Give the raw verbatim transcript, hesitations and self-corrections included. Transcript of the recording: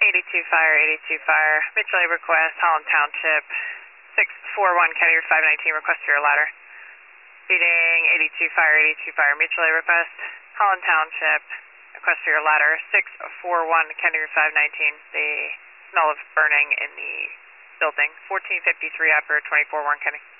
eighty-two Fire, eighty-two Fire, mutual aid request, Holland Township, six four one County Route five nineteen, request for your ladder. Feeding eighty-two Fire, eighty-two Fire, mutual aid request, Holland Township, request for your ladder, six four one County Route five nineteen, the smell of burning in the building, fourteen fifty-three Upper, twenty-four Warren County.